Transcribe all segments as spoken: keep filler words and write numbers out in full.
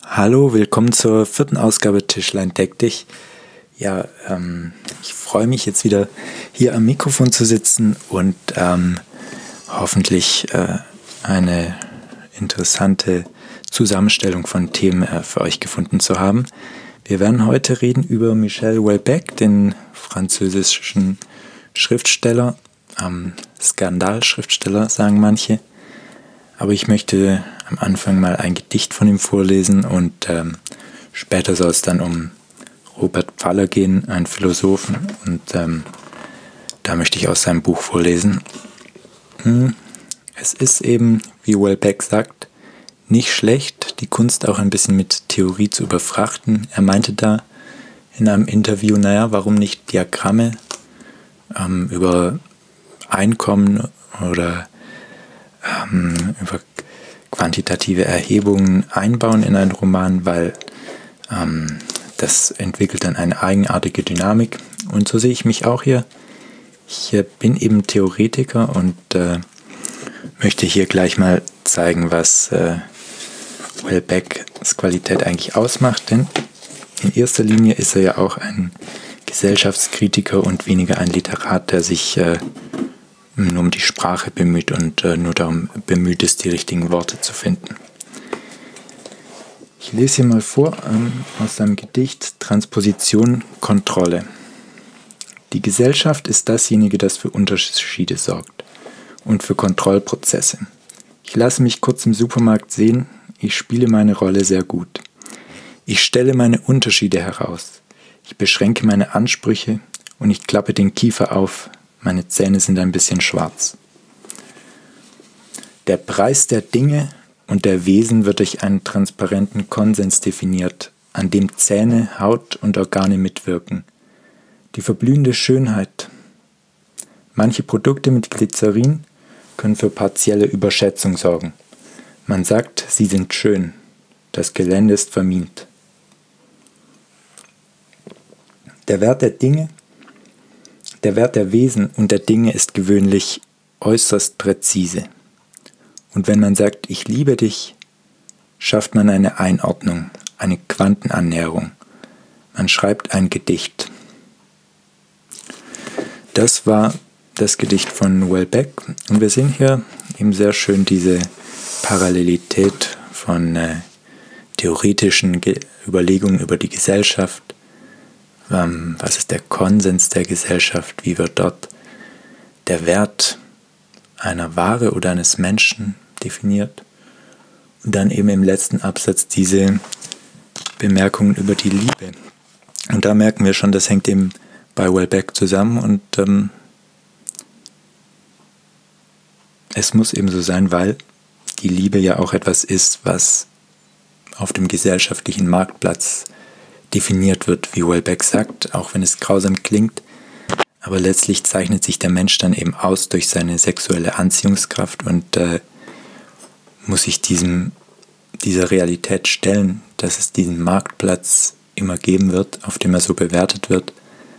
Hallo, willkommen zur vierten Ausgabe Tischlein deck dich. Ja, ähm, ich freue mich jetzt wieder hier am Mikrofon zu sitzen und ähm, hoffentlich äh, eine interessante Zusammenstellung von Themen äh, für euch gefunden zu haben. Wir werden heute reden über Michel Houellebecq, den französischen Schriftsteller, ähm, Skandalschriftsteller sagen manche. Aber ich möchte am Anfang mal ein Gedicht von ihm vorlesen und ähm, später soll es dann um Robert Pfaller gehen, einen Philosophen, und ähm, da möchte ich aus seinem Buch vorlesen. Hm. Es ist eben, wie Houellebecq sagt, nicht schlecht, die Kunst auch ein bisschen mit Theorie zu überfrachten. Er meinte da in einem Interview, naja, warum nicht Diagramme ähm, über Einkommen oder ähm, über quantitative Erhebungen einbauen in einen Roman, weil ähm, das entwickelt dann eine eigenartige Dynamik. Und so sehe ich mich auch hier. Ich äh, bin eben Theoretiker und äh, möchte hier gleich mal zeigen, was äh, Houellebecqs Qualität eigentlich ausmacht, denn in erster Linie ist er ja auch ein Gesellschaftskritiker und weniger ein Literat, der sich äh, nur um die Sprache bemüht und äh, nur darum bemüht ist, die richtigen Worte zu finden. Ich lese hier mal vor ähm, aus seinem Gedicht Transposition, Kontrolle. Die Gesellschaft ist dasjenige, das für Unterschiede sorgt und für Kontrollprozesse. Ich lasse mich kurz im Supermarkt sehen, ich spiele meine Rolle sehr gut. Ich stelle meine Unterschiede heraus. Ich beschränke meine Ansprüche und ich klappe den Kiefer auf. Meine Zähne sind ein bisschen schwarz. Der Preis der Dinge und der Wesen wird durch einen transparenten Konsens definiert, an dem Zähne, Haut und Organe mitwirken. Die verblühende Schönheit. Manche Produkte mit Glycerin können für partielle Überschätzung sorgen. Man sagt, sie sind schön. Das Gelände ist vermint. Der Wert der Dinge Der Wert der Wesen und der Dinge ist gewöhnlich äußerst präzise. Und wenn man sagt, ich liebe dich, schafft man eine Einordnung, eine Quantenannäherung. Man schreibt ein Gedicht. Das war das Gedicht von Houellebecq und wir sehen hier eben sehr schön diese Parallelität von äh, theoretischen Ge- Überlegungen über die Gesellschaft. Was ist der Konsens der Gesellschaft? Wie wird dort der Wert einer Ware oder eines Menschen definiert? Und dann eben im letzten Absatz diese Bemerkungen über die Liebe. Und da merken wir schon, das hängt eben bei Houellebecq zusammen und ähm, es muss eben so sein, weil die Liebe ja auch etwas ist, was auf dem gesellschaftlichen Marktplatz definiert wird, wie Houellebecq sagt, auch wenn es grausam klingt. Aber letztlich zeichnet sich der Mensch dann eben aus durch seine sexuelle Anziehungskraft und äh, muss sich diesem, dieser Realität stellen, dass es diesen Marktplatz immer geben wird, auf dem er so bewertet wird.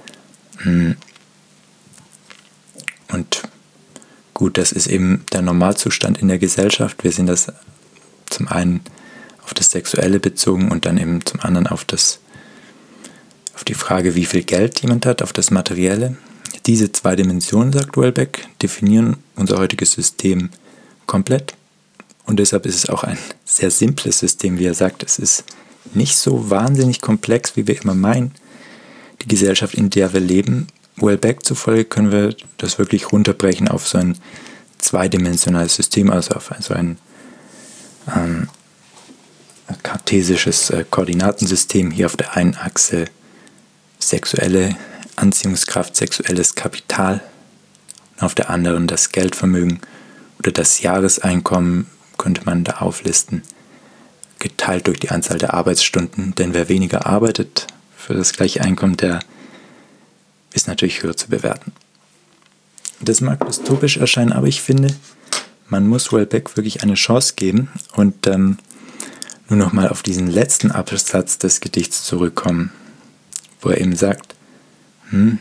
Und gut, das ist eben der Normalzustand in der Gesellschaft. Wir sehen das zum einen auf das Sexuelle bezogen und dann eben zum anderen auf das auf die Frage, wie viel Geld jemand hat, auf das Materielle. Diese zwei Dimensionen, sagt Houellebecq, definieren unser heutiges System komplett. Und deshalb ist es auch ein sehr simples System, wie er sagt. Es ist nicht so wahnsinnig komplex, wie wir immer meinen. Die Gesellschaft, in der wir leben, Houellebecq zufolge können wir das wirklich runterbrechen auf so ein zweidimensionales System, also auf so ein ähm, kartesisches äh, Koordinatensystem. Hier auf der einen Achse sexuelle Anziehungskraft, sexuelles Kapital, und auf der anderen das Geldvermögen oder das Jahreseinkommen könnte man da auflisten, geteilt durch die Anzahl der Arbeitsstunden, denn wer weniger arbeitet für das gleiche Einkommen, der ist natürlich höher zu bewerten. Das mag dystopisch erscheinen, aber ich finde, man muss Houellebecq wirklich eine Chance geben und ähm, nur nochmal auf diesen letzten Absatz des Gedichts zurückkommen, wo er eben sagt, hm,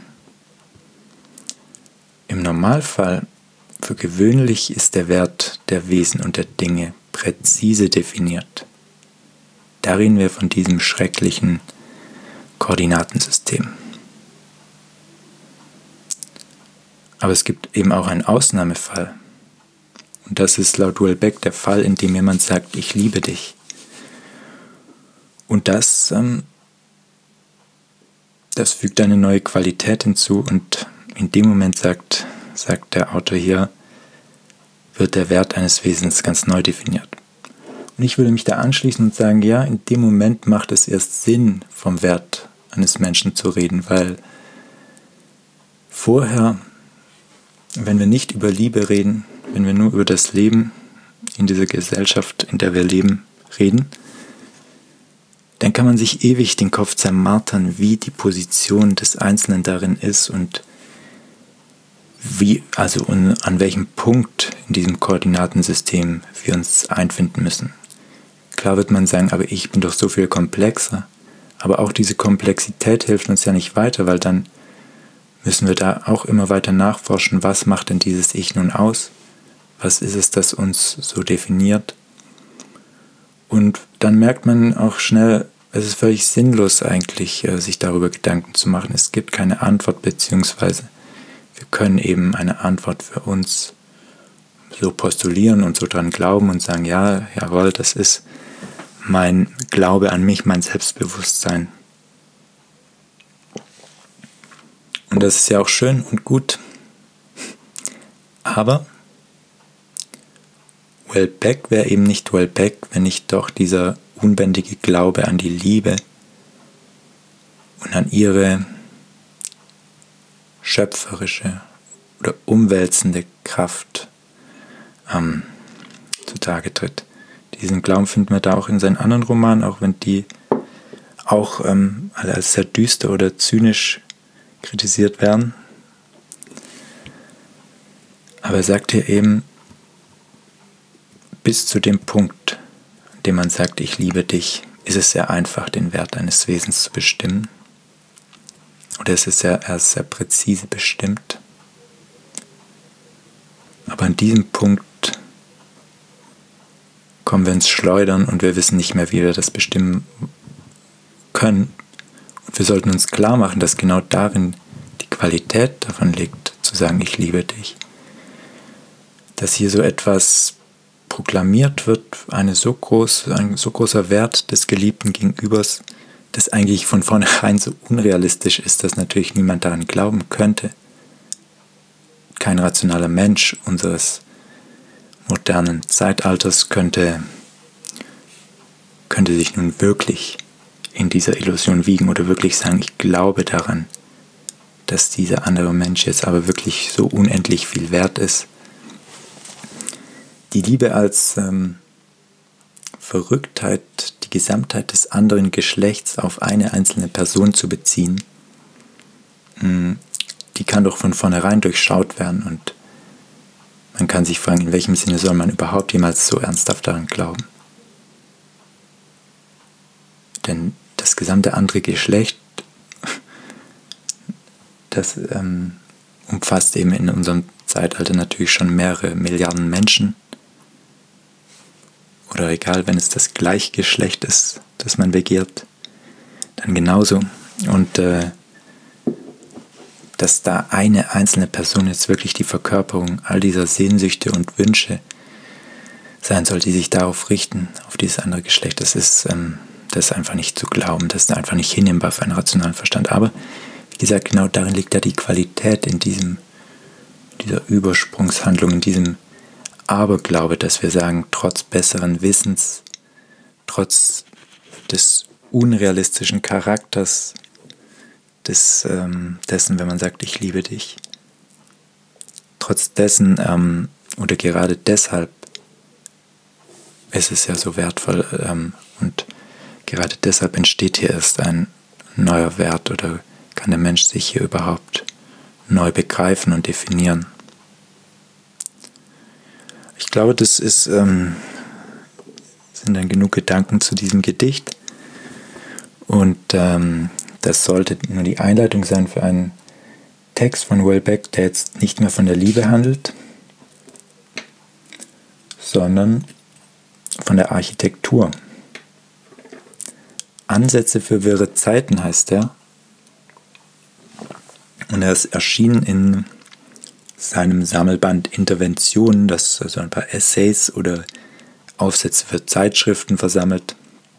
im Normalfall, für gewöhnlich ist der Wert der Wesen und der Dinge präzise definiert. Da reden wir von diesem schrecklichen Koordinatensystem. Aber es gibt eben auch einen Ausnahmefall. Und das ist laut Houellebecq der Fall, in dem jemand sagt, ich liebe dich. Und das, ähm, das fügt eine neue Qualität hinzu und in dem Moment sagt, sagt der Autor hier, wird der Wert eines Wesens ganz neu definiert. Und ich würde mich da anschließen und sagen, ja, in dem Moment macht es erst Sinn, vom Wert eines Menschen zu reden, weil vorher, wenn wir nicht über Liebe reden, wenn wir nur über das Leben in dieser Gesellschaft, in der wir leben, reden, dann kann man sich ewig den Kopf zermartern, wie die Position des Einzelnen darin ist und wie, also an welchem Punkt in diesem Koordinatensystem wir uns einfinden müssen. Klar wird man sagen, aber ich bin doch so viel komplexer. Aber auch diese Komplexität hilft uns ja nicht weiter, weil dann müssen wir da auch immer weiter nachforschen, was macht denn dieses Ich nun aus? Was ist es, das uns so definiert? Und dann merkt man auch schnell, es ist völlig sinnlos eigentlich, sich darüber Gedanken zu machen. Es gibt keine Antwort, beziehungsweise wir können eben eine Antwort für uns so postulieren und so dran glauben und sagen, ja, jawohl, das ist mein Glaube an mich, mein Selbstbewusstsein. Und das ist ja auch schön und gut. Aber Houellebecq wäre eben nicht Houellebecq, wenn nicht doch dieser unbändige Glaube an die Liebe und an ihre schöpferische oder umwälzende Kraft ähm, zutage tritt. Diesen Glauben finden wir da auch in seinen anderen Romanen, auch wenn die auch ähm, alle als sehr düster oder zynisch kritisiert werden. Aber er sagt hier eben, bis zu dem Punkt, an dem man sagt, ich liebe dich, ist es sehr einfach, den Wert eines Wesens zu bestimmen. Oder es ist sehr, erst sehr präzise bestimmt. Aber an diesem Punkt kommen wir ins Schleudern und wir wissen nicht mehr, wie wir das bestimmen können. Und wir sollten uns klar machen, dass genau darin die Qualität davon liegt, zu sagen, ich liebe dich. Dass hier so etwas proklamiert wird, eine so groß, ein so großer Wert des geliebten Gegenübers, das eigentlich von vornherein so unrealistisch ist, dass natürlich niemand daran glauben könnte. Kein rationaler Mensch unseres modernen Zeitalters könnte, könnte sich nun wirklich in dieser Illusion wiegen oder wirklich sagen, ich glaube daran, dass dieser andere Mensch jetzt aber wirklich so unendlich viel wert ist. Die Liebe als ähm, Verrücktheit, die Gesamtheit des anderen Geschlechts auf eine einzelne Person zu beziehen, mh, die kann doch von vornherein durchschaut werden und man kann sich fragen, in welchem Sinne soll man überhaupt jemals so ernsthaft daran glauben? Denn das gesamte andere Geschlecht, das ähm, umfasst eben in unserem Zeitalter natürlich schon mehrere Milliarden Menschen. Oder egal, wenn es das Gleichgeschlecht ist, das man begehrt, dann genauso. Und äh, dass da eine einzelne Person jetzt wirklich die Verkörperung all dieser Sehnsüchte und Wünsche sein soll, die sich darauf richten, auf dieses andere Geschlecht, das ist, ähm, das ist einfach nicht zu glauben, das ist einfach nicht hinnehmbar für einen rationalen Verstand. Aber, wie gesagt, genau darin liegt ja die Qualität in diesem, dieser Übersprungshandlung, in diesem Aberglaube, dass wir sagen, trotz besseren Wissens, trotz des unrealistischen Charakters, des, ähm, dessen, wenn man sagt, ich liebe dich, trotz dessen ähm, oder gerade deshalb ist es ja so wertvoll ähm, und gerade deshalb entsteht hier erst ein neuer Wert oder kann der Mensch sich hier überhaupt neu begreifen und definieren. Ich glaube, das ist, ähm, sind dann genug Gedanken zu diesem Gedicht und ähm, das sollte nur die Einleitung sein für einen Text von Houellebecq, der jetzt nicht mehr von der Liebe handelt, sondern von der Architektur. Ansätze für wirre Zeiten heißt er. Und er ist erschienen in seinem Sammelband Interventionen, das also ein paar Essays oder Aufsätze für Zeitschriften versammelt.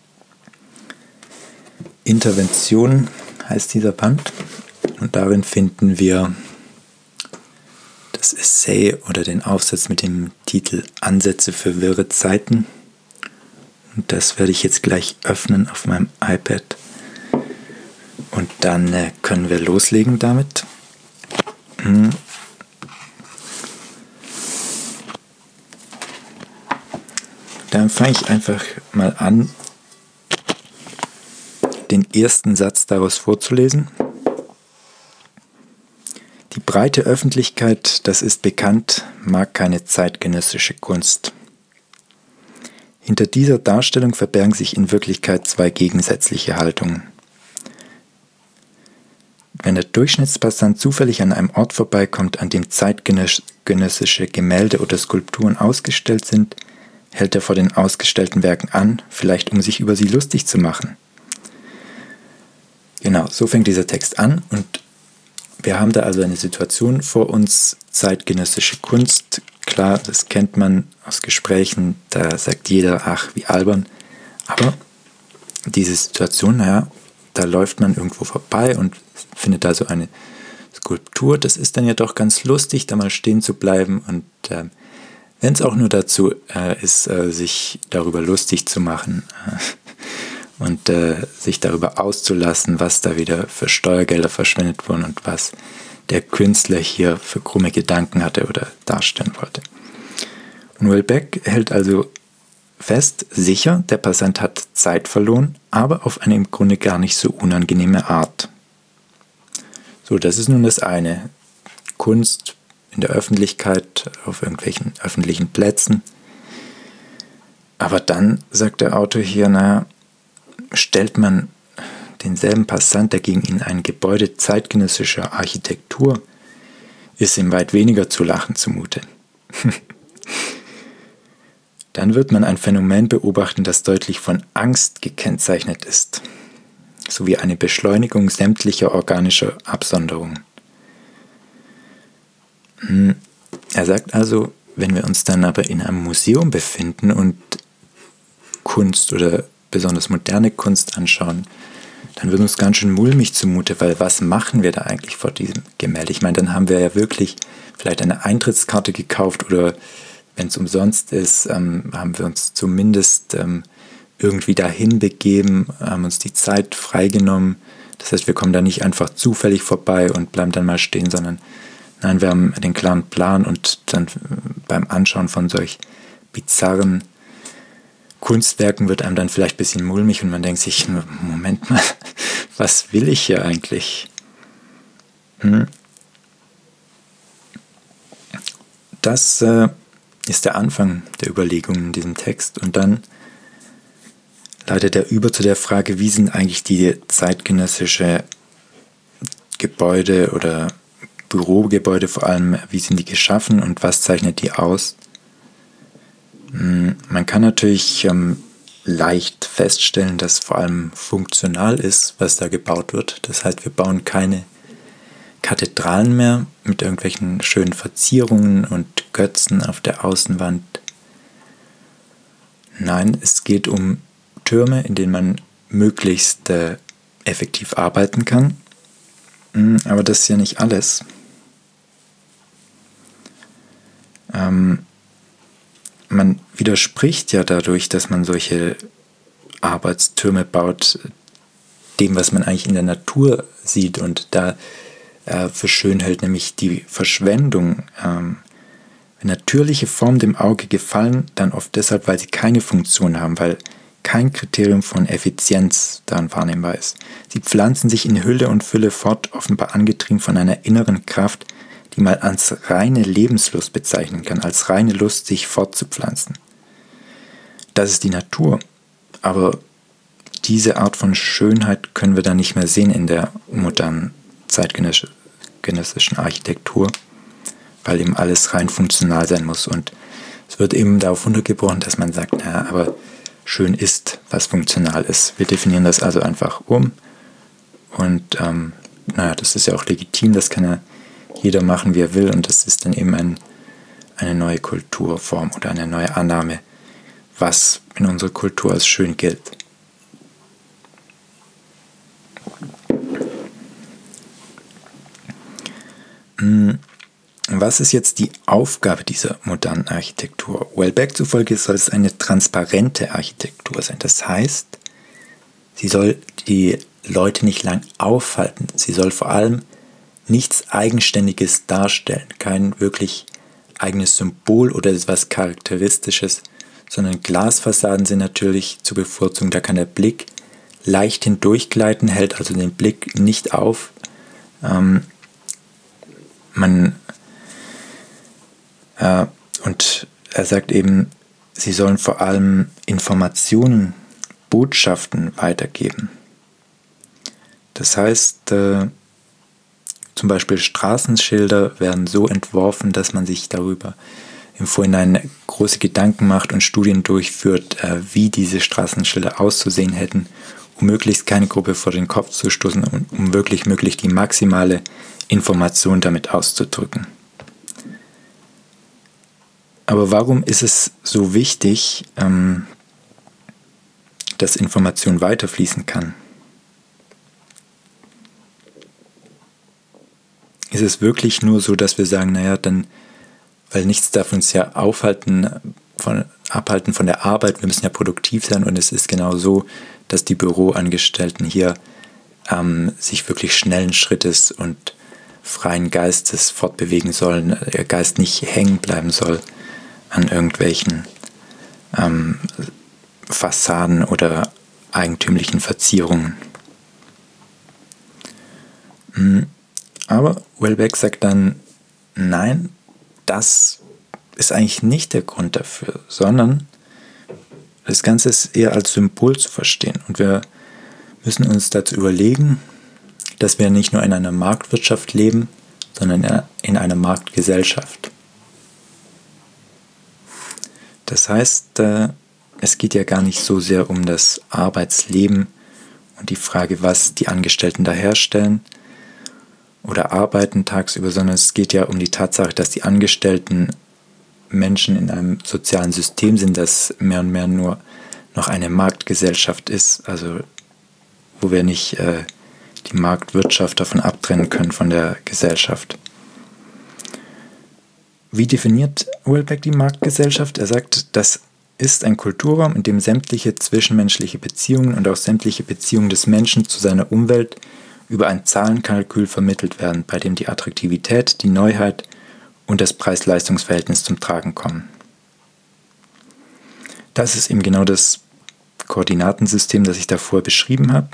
Intervention heißt dieser Band und darin finden wir das Essay oder den Aufsatz mit dem Titel Ansätze für wirre Zeiten. Und das werde ich jetzt gleich öffnen auf meinem iPad. Und dann äh, können wir loslegen damit. Hm. Dann fange ich einfach mal an, den ersten Satz daraus vorzulesen. Die breite Öffentlichkeit, das ist bekannt, mag keine zeitgenössische Kunst. Hinter dieser Darstellung verbergen sich in Wirklichkeit zwei gegensätzliche Haltungen. Wenn der Durchschnittspassant zufällig an einem Ort vorbeikommt, an dem zeitgenössische Gemälde oder Skulpturen ausgestellt sind, hält er vor den ausgestellten Werken an, vielleicht um sich über sie lustig zu machen. Genau, so fängt dieser Text an und wir haben da also eine Situation vor uns, zeitgenössische Kunst. Klar, das kennt man aus Gesprächen, da sagt jeder, ach, wie albern. Aber diese Situation, naja, da läuft man irgendwo vorbei und findet da so eine Skulptur. Das ist dann ja doch ganz lustig, da mal stehen zu bleiben und äh, wenn es auch nur dazu äh, ist, äh, sich darüber lustig zu machen äh, und äh, sich darüber auszulassen, was da wieder für Steuergelder verschwendet wurden und was der Künstler hier für krumme Gedanken hatte oder darstellen wollte. Und Houellebecq hält also fest, sicher, der Passant hat Zeit verloren, aber auf eine im Grunde gar nicht so unangenehme Art. So, das ist nun das eine. Kunst in der Öffentlichkeit, auf irgendwelchen öffentlichen Plätzen. Aber dann sagt der Autor hier, naja, stellt man denselben Passant, der gegen ihn ein Gebäude zeitgenössischer Architektur, ist ihm weit weniger zu lachen zumute. Dann wird man ein Phänomen beobachten, das deutlich von Angst gekennzeichnet ist, sowie eine Beschleunigung sämtlicher organischer Absonderungen. Er sagt also, wenn wir uns dann aber in einem Museum befinden und Kunst oder besonders moderne Kunst anschauen, dann wird uns ganz schön mulmig zumute, weil was machen wir da eigentlich vor diesem Gemälde? Ich meine, dann haben wir ja wirklich vielleicht eine Eintrittskarte gekauft oder wenn es umsonst ist, ähm, haben wir uns zumindest ähm, irgendwie dahin begeben, haben uns die Zeit freigenommen. Das heißt, wir kommen da nicht einfach zufällig vorbei und bleiben dann mal stehen, sondern nein, wir haben den klaren Plan und dann beim Anschauen von solch bizarren Kunstwerken wird einem dann vielleicht ein bisschen mulmig und man denkt sich, Moment mal, was will ich hier eigentlich? Hm. Das äh, ist der Anfang der Überlegungen in diesem Text und dann leitet er über zu der Frage, wie sind eigentlich die zeitgenössische Gebäude oder Bürogebäude vor allem, wie sind die geschaffen und was zeichnet die aus? Man kann natürlich ähm, leicht feststellen, dass vor allem funktional ist, was da gebaut wird. Das heißt, wir bauen keine Kathedralen mehr mit irgendwelchen schönen Verzierungen und Götzen auf der Außenwand. Nein, es geht um Türme, in denen man möglichst äh, effektiv arbeiten kann. Aber das ist ja nicht alles. Ähm, man widerspricht ja dadurch, dass man solche Arbeitstürme baut, dem, was man eigentlich in der Natur sieht und da äh, für schön hält, nämlich die Verschwendung. Ähm, wenn natürliche Formen dem Auge gefallen, dann oft deshalb, weil sie keine Funktion haben, weil kein Kriterium von Effizienz daran wahrnehmbar ist. Sie pflanzen sich in Hülle und Fülle fort, offenbar angetrieben von einer inneren Kraft, die man als reine Lebenslust bezeichnen kann, als reine Lust, sich fortzupflanzen. Das ist die Natur, aber diese Art von Schönheit können wir dann nicht mehr sehen in der modernen zeitgenössischen Architektur, weil eben alles rein funktional sein muss und es wird eben darauf runtergebrochen, dass man sagt, naja, aber schön ist, was funktional ist. Wir definieren das also einfach um und ähm, naja, das ist ja auch legitim, das kann ja jeder machen, wie er will, und das ist dann eben ein, eine neue Kulturform oder eine neue Annahme, was in unserer Kultur als schön gilt. Was ist jetzt die Aufgabe dieser modernen Architektur? Welbeck zufolge soll es eine transparente Architektur sein. Das heißt, sie soll die Leute nicht lang aufhalten. Sie soll vor allem nichts Eigenständiges darstellen, kein wirklich eigenes Symbol oder etwas Charakteristisches, sondern Glasfassaden sind natürlich zu bevorzugen. Da kann der Blick leicht hindurchgleiten, hält also den Blick nicht auf. Ähm, man äh, und er sagt eben, sie sollen vor allem Informationen, Botschaften weitergeben. Das heißt, äh, zum Beispiel Straßenschilder werden so entworfen, dass man sich darüber im Vorhinein große Gedanken macht und Studien durchführt, äh, wie diese Straßenschilder auszusehen hätten, um möglichst keine Gruppe vor den Kopf zu stoßen und um wirklich möglich die maximale Information damit auszudrücken. Aber warum ist es so wichtig, ähm, dass Information weiterfließen kann? Ist es wirklich nur so, dass wir sagen, naja, dann, weil nichts darf uns ja aufhalten, von, abhalten von der Arbeit, wir müssen ja produktiv sein, und es ist genau so, dass die Büroangestellten hier ähm, sich wirklich schnellen Schrittes und freien Geistes fortbewegen sollen, ihr Geist nicht hängen bleiben soll an irgendwelchen ähm, Fassaden oder eigentümlichen Verzierungen. Aber Welbeck sagt dann, nein, das ist eigentlich nicht der Grund dafür, sondern das Ganze ist eher als Symbol zu verstehen. Und wir müssen uns dazu überlegen, dass wir nicht nur in einer Marktwirtschaft leben, sondern in einer Marktgesellschaft. Das heißt, es geht ja gar nicht so sehr um das Arbeitsleben und die Frage, was die Angestellten da herstellen oder arbeiten tagsüber, sondern es geht ja um die Tatsache, dass die Angestellten Menschen in einem sozialen System sind, das mehr und mehr nur noch eine Marktgesellschaft ist, also wo wir nicht äh, die Marktwirtschaft davon abtrennen können von der Gesellschaft. Wie definiert Welbeck die Marktgesellschaft? Er sagt, das ist ein Kulturraum, in dem sämtliche zwischenmenschliche Beziehungen und auch sämtliche Beziehungen des Menschen zu seiner Umwelt über ein Zahlenkalkül vermittelt werden, bei dem die Attraktivität, die Neuheit und das Preis-Leistungs-Verhältnis zum Tragen kommen. Das ist eben genau das Koordinatensystem, das ich davor beschrieben habe.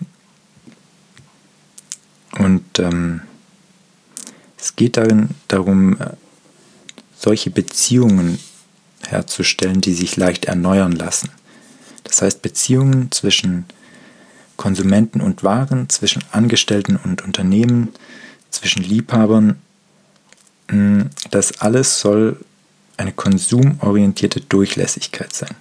Und ähm, es geht darin darum, solche Beziehungen herzustellen, die sich leicht erneuern lassen. Das heißt, Beziehungen zwischen Konsumenten und Waren, zwischen Angestellten und Unternehmen, zwischen Liebhabern, das alles soll eine konsumorientierte Durchlässigkeit sein.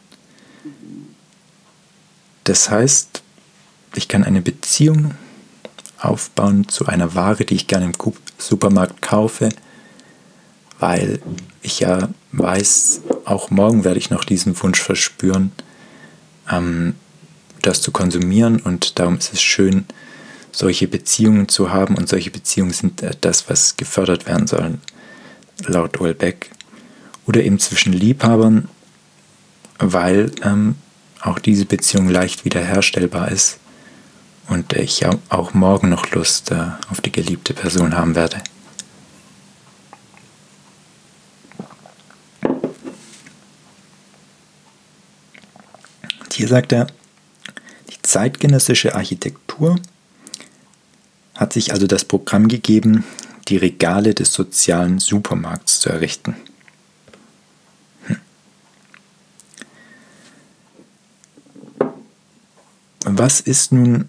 Das heißt, ich kann eine Beziehung aufbauen zu einer Ware, die ich gerne im Supermarkt kaufe, weil ich ja weiß, auch morgen werde ich noch diesen Wunsch verspüren, ähm, das zu konsumieren, und darum ist es schön, solche Beziehungen zu haben, und solche Beziehungen sind äh, das, was gefördert werden soll, laut Welbeck. Oder eben zwischen Liebhabern, weil ähm, auch diese Beziehung leicht wiederherstellbar ist und ich auch morgen noch Lust äh, auf die geliebte Person haben werde. Und hier sagt er, die zeitgenössische Architektur hat sich also das Programm gegeben, die Regale des sozialen Supermarkts zu errichten. Hm. Was ist nun,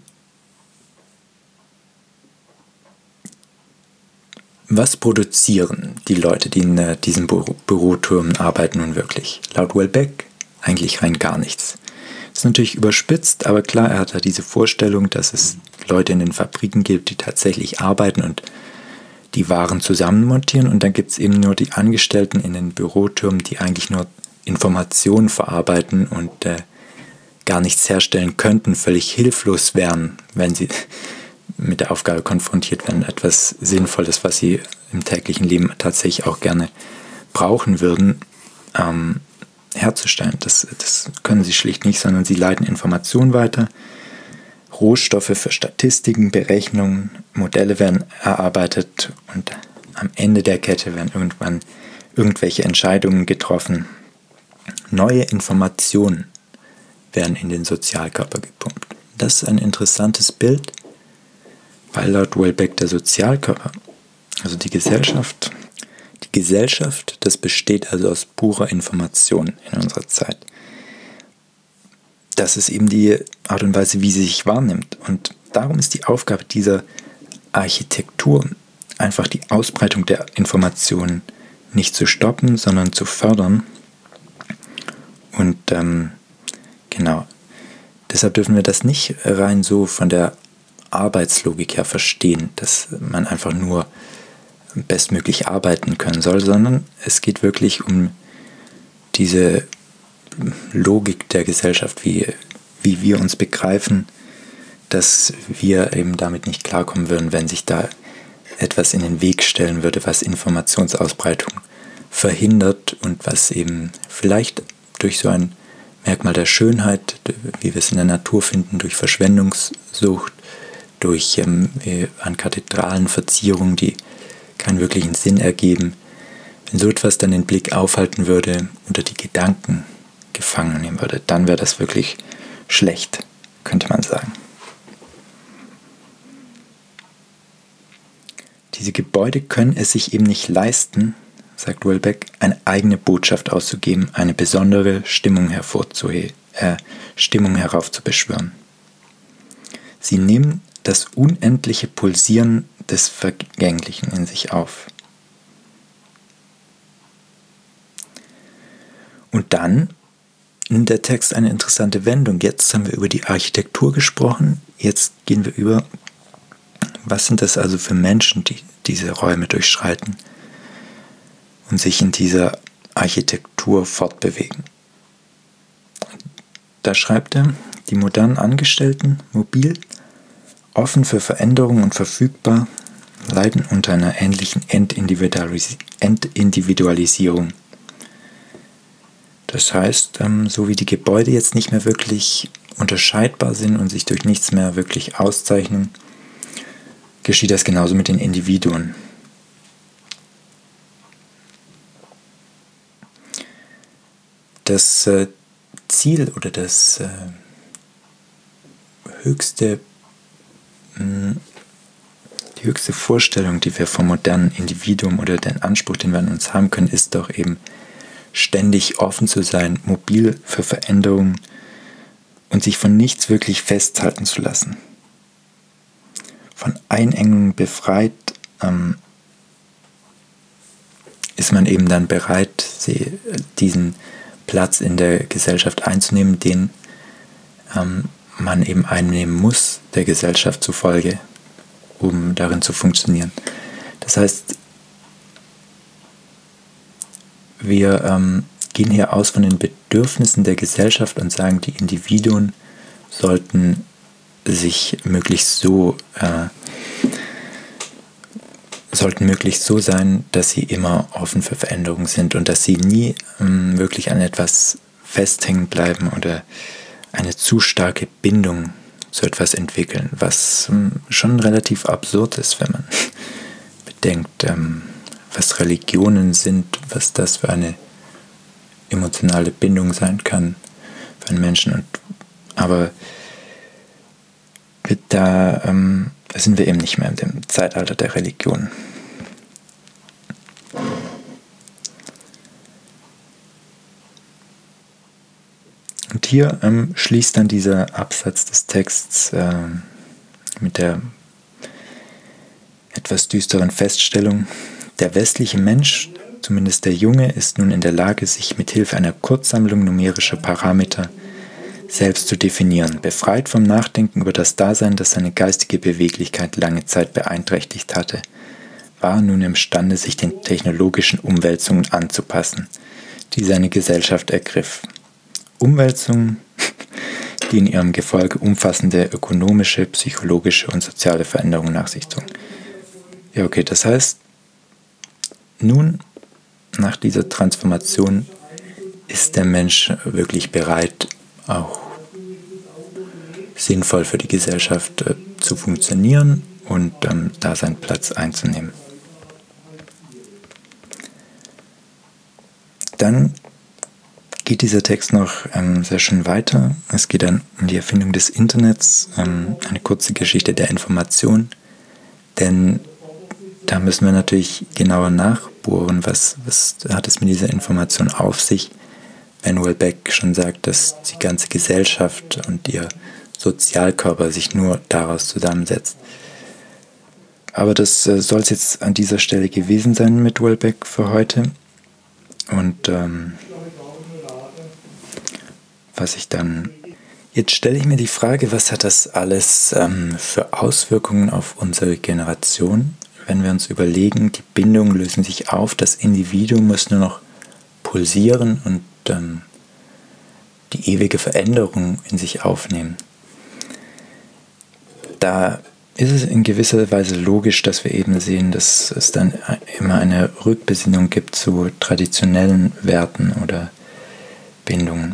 was produzieren die Leute, die in äh, diesen Büro- Büroturmen arbeiten, nun wirklich? Laut Welbeck eigentlich rein gar nichts. Das ist natürlich überspitzt, aber klar, er hat da diese Vorstellung, dass es Leute in den Fabriken gibt, die tatsächlich arbeiten und die Waren zusammenmontieren, und dann gibt es eben nur die Angestellten in den Bürotürmen, die eigentlich nur Informationen verarbeiten und äh, gar nichts herstellen könnten, völlig hilflos wären, wenn sie mit der Aufgabe konfrontiert werden, etwas Sinnvolles, was sie im täglichen Leben tatsächlich auch gerne brauchen würden, ähm, herzustellen. Das, das können sie schlicht nicht, sondern sie leiten Informationen weiter. Rohstoffe für Statistiken, Berechnungen, Modelle werden erarbeitet und am Ende der Kette werden irgendwann irgendwelche Entscheidungen getroffen. Neue Informationen werden in den Sozialkörper gepumpt. Das ist ein interessantes Bild, weil laut Welbeck der Sozialkörper, also die Gesellschaft, die Gesellschaft, das besteht also aus purer Information in unserer Zeit. Das ist eben die Art und Weise, wie sie sich wahrnimmt. Und darum ist die Aufgabe dieser Architektur, einfach die Ausbreitung der Informationen nicht zu stoppen, sondern zu fördern. Und ähm, genau, deshalb dürfen wir das nicht rein so von der Arbeitslogik her verstehen, dass man einfach nur bestmöglich arbeiten können soll, sondern es geht wirklich um diese Logik der Gesellschaft, wie, wie wir uns begreifen, dass wir eben damit nicht klarkommen würden, wenn sich da etwas in den Weg stellen würde, was Informationsausbreitung verhindert und was eben vielleicht durch so ein Merkmal der Schönheit, wie wir es in der Natur finden, durch Verschwendungssucht, durch ähm, an Kathedralen Verzierungen, die keinen wirklichen Sinn ergeben, wenn so etwas dann den Blick aufhalten würde oder die Gedanken gefangen nehmen würde, dann wäre das wirklich schlecht, könnte man sagen. Diese Gebäude können es sich eben nicht leisten, sagt Welbeck, eine eigene Botschaft auszugeben, eine besondere Stimmung hervorzuheben, äh, Stimmung heraufzubeschwören. Sie nehmen das unendliche Pulsieren des Vergänglichen in sich auf. Und dann nimmt der Text eine interessante Wendung. Jetzt haben wir über die Architektur gesprochen, jetzt gehen wir über, was sind das also für Menschen, die diese Räume durchschreiten und sich in dieser Architektur fortbewegen. Da schreibt er, die modernen Angestellten, mobil, offen für Veränderung und verfügbar, leiden unter einer ähnlichen Entindividualis- Entindividualisierung. Das heißt, so wie die Gebäude jetzt nicht mehr wirklich unterscheidbar sind und sich durch nichts mehr wirklich auszeichnen, geschieht das genauso mit den Individuen. Das Ziel oder das höchste, die höchste Vorstellung, die wir vom modernen Individuum oder den Anspruch, den wir an uns haben können, ist doch eben, ständig offen zu sein, mobil für Veränderungen und sich von nichts wirklich festhalten zu lassen. Von Einengungen befreit ähm, ist man eben dann bereit, sie, diesen Platz in der Gesellschaft einzunehmen, den ähm, man eben einnehmen muss, der Gesellschaft zufolge, um darin zu funktionieren. Das heißt, wir ähm, gehen hier aus von den Bedürfnissen der Gesellschaft und sagen, die Individuen sollten sich möglichst so äh, sollten möglichst so sein, dass sie immer offen für Veränderungen sind und dass sie nie ähm, wirklich an etwas festhängen bleiben oder eine zu starke Bindung zu etwas entwickeln, was ähm, schon relativ absurd ist, wenn man bedenkt, ähm, was Religionen sind, was das für eine emotionale Bindung sein kann für einen Menschen. Und, aber da ähm, sind wir eben nicht mehr in dem Zeitalter der Religion. Und hier ähm, schließt dann dieser Absatz des Texts äh, mit der etwas düsteren Feststellung: Der westliche Mensch, zumindest der Junge, ist nun in der Lage, sich mit Hilfe einer Kurzsammlung numerischer Parameter selbst zu definieren. Befreit vom Nachdenken über das Dasein, das seine geistige Beweglichkeit lange Zeit beeinträchtigt hatte, war er nun imstande, sich den technologischen Umwälzungen anzupassen, die seine Gesellschaft ergriff. Umwälzungen, die in ihrem Gefolge umfassende ökonomische, psychologische und soziale Veränderungen nach sich zogen. Ja, okay, das heißt, nun, nach dieser Transformation, ist der Mensch wirklich bereit, auch sinnvoll für die Gesellschaft äh, zu funktionieren und ähm, da seinen Platz einzunehmen. Dann geht dieser Text noch ähm, sehr schön weiter. Es geht dann um die Erfindung des Internets, ähm, eine kurze Geschichte der Information, denn da müssen wir natürlich genauer nachbohren, was, was hat es mit dieser Information auf sich, wenn Houellebecq schon sagt, dass die ganze Gesellschaft und ihr Sozialkörper sich nur daraus zusammensetzt. Aber das äh, soll es jetzt an dieser Stelle gewesen sein mit Houellebecq für heute. Und ähm, was ich dann... Jetzt stelle ich mir die Frage, was hat das alles ähm, für Auswirkungen auf unsere Generation? Wenn wir uns überlegen, die Bindungen lösen sich auf, das Individuum muss nur noch pulsieren und ähm, die ewige Veränderung in sich aufnehmen. Da ist es in gewisser Weise logisch, dass wir eben sehen, dass es dann immer eine Rückbesinnung gibt zu traditionellen Werten oder Bindungen.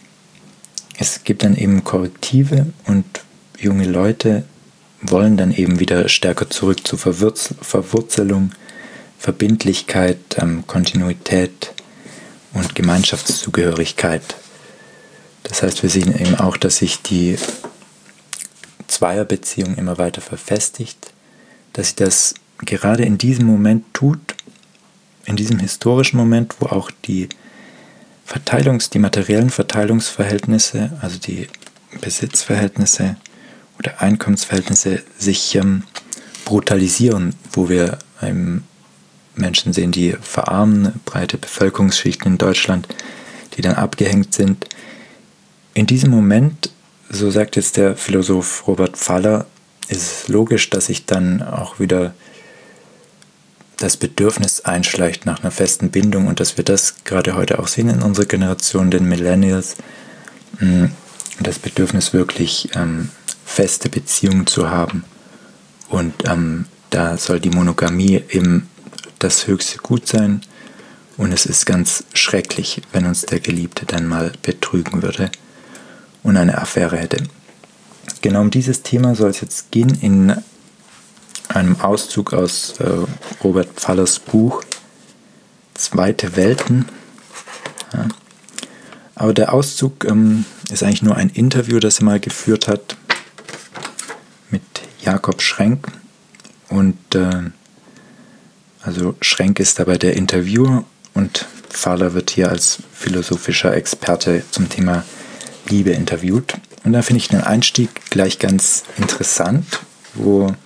Es gibt dann eben Korrektive und junge Leute wollen dann eben wieder stärker zurück zu Verwurz- Verwurzelung, Verbindlichkeit, ähm, Kontinuität und Gemeinschaftszugehörigkeit. Das heißt, wir sehen eben auch, dass sich die Zweierbeziehung immer weiter verfestigt, dass sich das gerade in diesem Moment tut, in diesem historischen Moment, wo auch die Verteilungs-, die materiellen Verteilungsverhältnisse, also die Besitzverhältnisse oder Einkommensverhältnisse sich ähm, brutalisieren, wo wir ähm, Menschen sehen, die verarmen, breite Bevölkerungsschichten in Deutschland, die dann abgehängt sind. In diesem Moment, so sagt jetzt der Philosoph Robert Pfaller, ist es logisch, dass sich dann auch wieder das Bedürfnis einschleicht nach einer festen Bindung und dass wir das gerade heute auch sehen in unserer Generation, den Millennials, das Bedürfnis wirklich ähm, feste Beziehungen zu haben. Und ähm, da soll die Monogamie eben das höchste Gut sein. Und es ist ganz schrecklich, wenn uns der Geliebte dann mal betrügen würde und eine Affäre hätte. Genau um dieses Thema soll es jetzt gehen in einem Auszug aus äh, Robert Pfallers Buch Zweite Welten. Ja. Aber der Auszug ähm, ist eigentlich nur ein Interview, das er mal geführt hat mit Jakob Schrenk. Und äh, also Schrenk ist dabei der Interviewer und Pfaller wird hier als philosophischer Experte zum Thema Liebe interviewt. Und da finde ich den Einstieg gleich ganz interessant, wo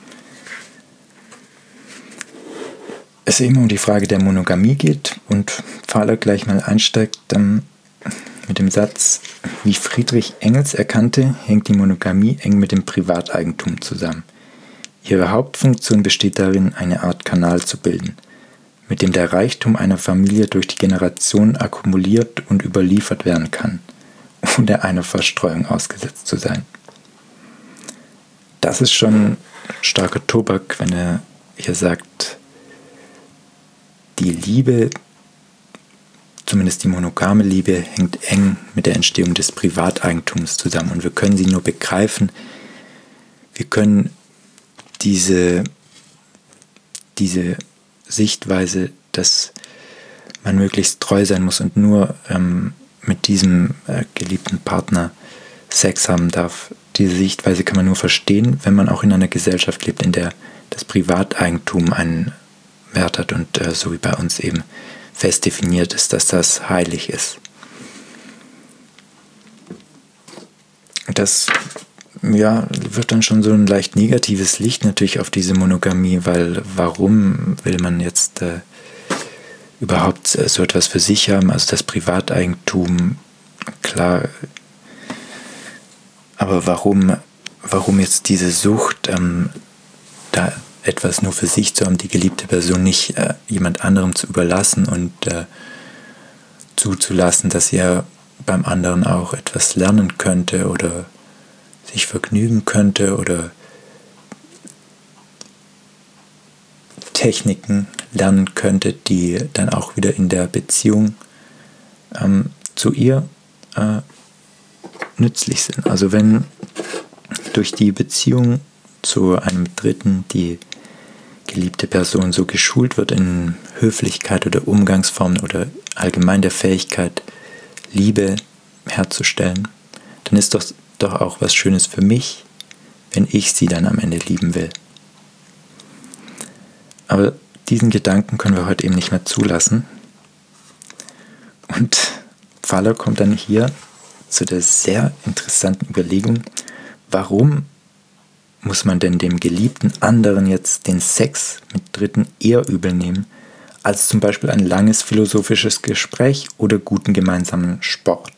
es eben um die Frage der Monogamie geht und Pfaller gleich mal einsteigt ähm, mit dem Satz: Wie Friedrich Engels erkannte, hängt die Monogamie eng mit dem Privateigentum zusammen. Ihre Hauptfunktion besteht darin, eine Art Kanal zu bilden, mit dem der Reichtum einer Familie durch die Generationen akkumuliert und überliefert werden kann, ohne einer Verstreuung ausgesetzt zu sein. Das ist schon starker Tobak, wenn er hier sagt, die Liebe, zumindest die monogame Liebe, hängt eng mit der Entstehung des Privateigentums zusammen. Und wir können sie nur begreifen, wir können diese, diese Sichtweise, dass man möglichst treu sein muss und nur ähm, mit diesem äh, geliebten Partner Sex haben darf, diese Sichtweise kann man nur verstehen, wenn man auch in einer Gesellschaft lebt, in der das Privateigentum einen Wert hat und äh, so wie bei uns eben fest definiert ist, dass das heilig ist. Das ja, wird dann schon so ein leicht negatives Licht natürlich auf diese Monogamie, weil warum will man jetzt äh, überhaupt so etwas für sich haben? Also das Privateigentum, klar, aber warum, warum jetzt diese Sucht, ähm, da etwas nur für sich zu haben, die geliebte Person nicht äh, jemand anderem zu überlassen und äh, zuzulassen, dass er beim anderen auch etwas lernen könnte oder sich vergnügen könnte oder Techniken lernen könnte, die dann auch wieder in der Beziehung ähm, zu ihr äh, nützlich sind. Also wenn durch die Beziehung zu einem Dritten die geliebte Person so geschult wird in Höflichkeit oder Umgangsformen oder allgemein der Fähigkeit, Liebe herzustellen, dann ist das doch auch was Schönes für mich, wenn ich sie dann am Ende lieben will. Aber diesen Gedanken können wir heute eben nicht mehr zulassen. Und Pfaller kommt dann hier zu der sehr interessanten Überlegung, warum muss man denn dem geliebten anderen jetzt den Sex mit Dritten eher übel nehmen, als zum Beispiel ein langes philosophisches Gespräch oder guten gemeinsamen Sport?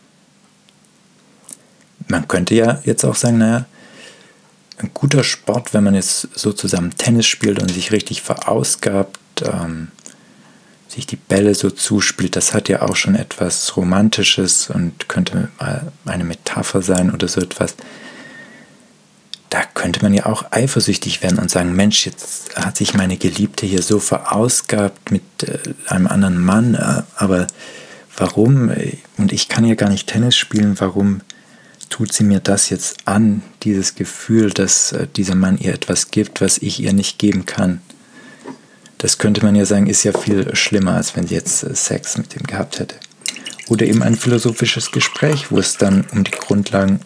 Man könnte ja jetzt auch sagen, naja, ein guter Sport, wenn man jetzt so zusammen Tennis spielt und sich richtig verausgabt, ähm, sich die Bälle so zuspielt, das hat ja auch schon etwas Romantisches und könnte eine Metapher sein oder so etwas. Da könnte man ja auch eifersüchtig werden und sagen, Mensch, jetzt hat sich meine Geliebte hier so verausgabt mit äh, einem anderen Mann, äh, aber warum? Und ich kann ja gar nicht Tennis spielen, warum tut sie mir das jetzt an, dieses Gefühl, dass äh, dieser Mann ihr etwas gibt, was ich ihr nicht geben kann? Das könnte man ja sagen, ist ja viel schlimmer, als wenn sie jetzt äh, Sex mit ihm gehabt hätte. Oder eben ein philosophisches Gespräch, wo es dann um die Grundlagen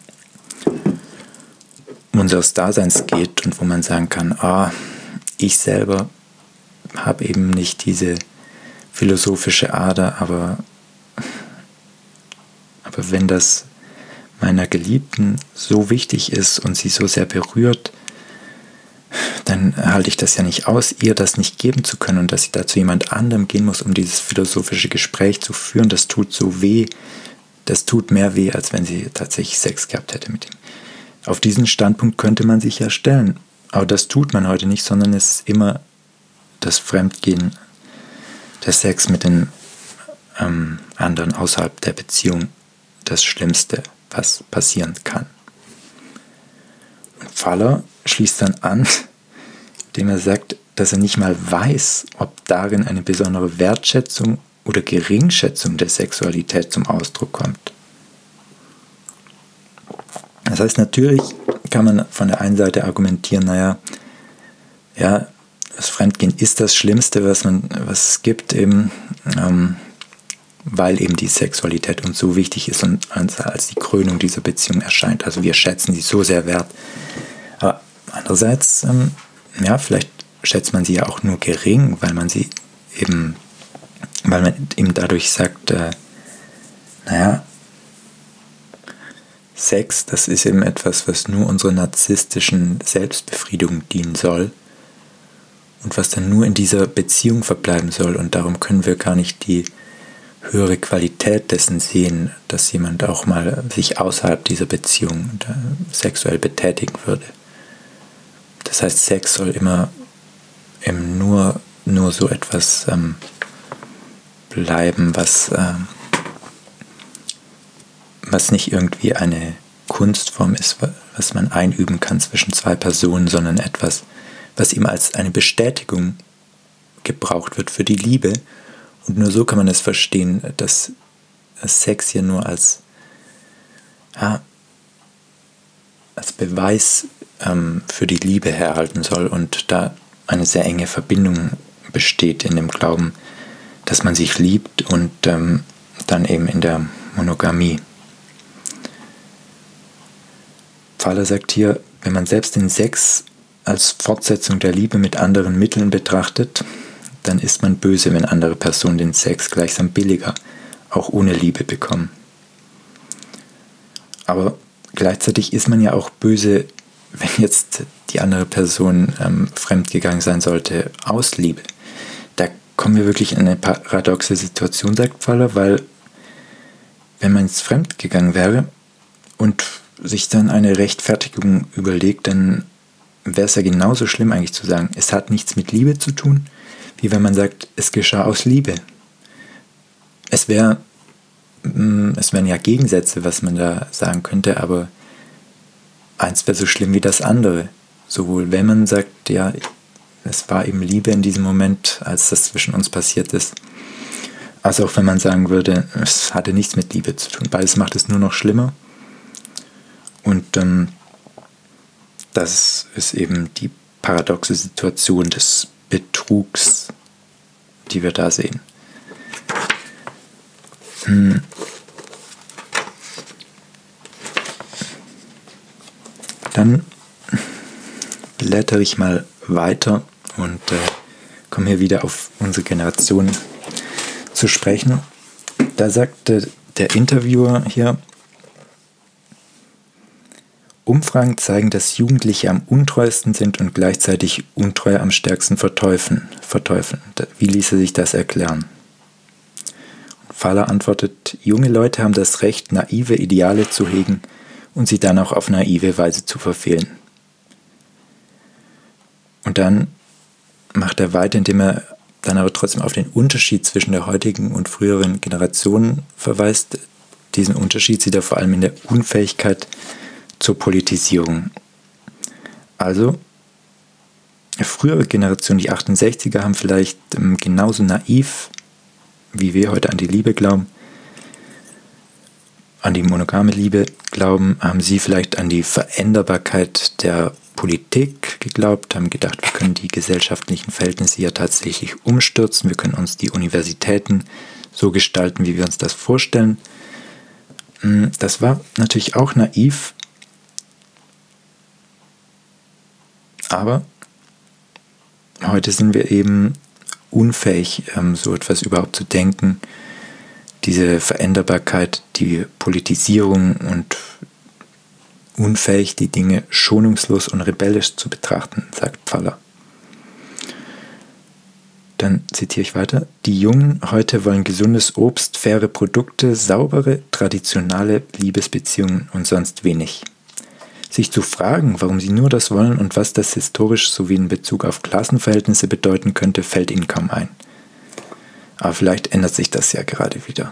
unseres Daseins geht und wo man sagen kann, ah, ich selber habe eben nicht diese philosophische Ader, aber, aber wenn das meiner Geliebten so wichtig ist und sie so sehr berührt, dann halte ich das ja nicht aus, ihr das nicht geben zu können und dass sie da zu jemand anderem gehen muss, um dieses philosophische Gespräch zu führen. Das tut so weh, das tut mehr weh, als wenn sie tatsächlich Sex gehabt hätte mit ihm. Auf diesen Standpunkt könnte man sich ja stellen, aber das tut man heute nicht, sondern es ist immer das Fremdgehen, der Sex mit den ähm, anderen außerhalb der Beziehung das Schlimmste, was passieren kann. Und Pfaller schließt dann an, indem er sagt, dass er nicht mal weiß, ob darin eine besondere Wertschätzung oder Geringschätzung der Sexualität zum Ausdruck kommt. Das heißt, natürlich kann man von der einen Seite argumentieren, naja, ja, das Fremdgehen ist das Schlimmste, was, man, was es gibt, eben, ähm, weil eben die Sexualität uns so wichtig ist und als die Krönung dieser Beziehung erscheint. Also wir schätzen sie so sehr wert. Aber andererseits, ähm, ja, vielleicht schätzt man sie ja auch nur gering, weil man sie eben, weil man eben dadurch sagt, äh, naja, Sex, das ist eben etwas, was nur unserer narzisstischen Selbstbefriedigung dienen soll und was dann nur in dieser Beziehung verbleiben soll. Und darum können wir gar nicht die höhere Qualität dessen sehen, dass jemand auch mal sich außerhalb dieser Beziehung sexuell betätigen würde. Das heißt, Sex soll immer eben nur, nur so etwas ähm, bleiben, was, ähm, was nicht irgendwie eine Kunstform ist, was man einüben kann zwischen zwei Personen, sondern etwas, was ihm als eine Bestätigung gebraucht wird für die Liebe. Und nur so kann man es verstehen, dass Sex hier nur als, ja, als Beweis ähm, für die Liebe herhalten soll und da eine sehr enge Verbindung besteht in dem Glauben, dass man sich liebt und ähm, dann eben in der Monogamie. Pfaller sagt hier, wenn man selbst den Sex als Fortsetzung der Liebe mit anderen Mitteln betrachtet, dann ist man böse, wenn andere Personen den Sex gleichsam billiger, auch ohne Liebe bekommen. Aber gleichzeitig ist man ja auch böse, wenn jetzt die andere Person ähm, fremdgegangen sein sollte, aus Liebe. Da kommen wir wirklich in eine paradoxe Situation, sagt Pfaller, weil wenn man jetzt fremdgegangen wäre und sich dann eine Rechtfertigung überlegt, dann wäre es ja genauso schlimm eigentlich zu sagen, es hat nichts mit Liebe zu tun, wie wenn man sagt, es geschah aus Liebe. Es wäre, es wären ja Gegensätze, was man da sagen könnte, aber eins wäre so schlimm wie das andere. Sowohl wenn man sagt, ja, es war eben Liebe in diesem Moment, als das zwischen uns passiert ist, als auch wenn man sagen würde, es hatte nichts mit Liebe zu tun. Beides macht es nur noch schlimmer. Und ähm, das ist eben die paradoxe Situation des Betrugs, die wir da sehen. Hm. Dann blättere ich mal weiter und äh, komme hier wieder auf unsere Generation zu sprechen. Da sagte der Interviewer hier, Umfragen zeigen, dass Jugendliche am untreuesten sind und gleichzeitig Untreue am stärksten verteufeln. verteufeln. Wie ließe sich das erklären? Fahler antwortet, junge Leute haben das Recht, naive Ideale zu hegen und sie dann auch auf naive Weise zu verfehlen. Und dann macht er weiter, indem er dann aber trotzdem auf den Unterschied zwischen der heutigen und früheren Generation verweist. Diesen Unterschied sieht er vor allem in der Unfähigkeit zur Politisierung. Also, frühere Generationen, die achtundsechziger, haben vielleicht ähm, genauso naiv, wie wir heute an die Liebe glauben, an die monogame Liebe glauben, haben sie vielleicht an die Veränderbarkeit der Politik geglaubt, haben gedacht, wir können die gesellschaftlichen Verhältnisse ja tatsächlich umstürzen, wir können uns die Universitäten so gestalten, wie wir uns das vorstellen. Das war natürlich auch naiv, aber heute sind wir eben unfähig, so etwas überhaupt zu denken. Diese Veränderbarkeit, die Politisierung und unfähig, die Dinge schonungslos und rebellisch zu betrachten, sagt Pfaller. Dann zitiere ich weiter. Die Jungen heute wollen gesundes Obst, faire Produkte, saubere, traditionelle Liebesbeziehungen und sonst wenig. Sich zu fragen, warum sie nur das wollen und was das historisch sowie in Bezug auf Klassenverhältnisse bedeuten könnte, fällt ihnen kaum ein. Aber vielleicht ändert sich das ja gerade wieder.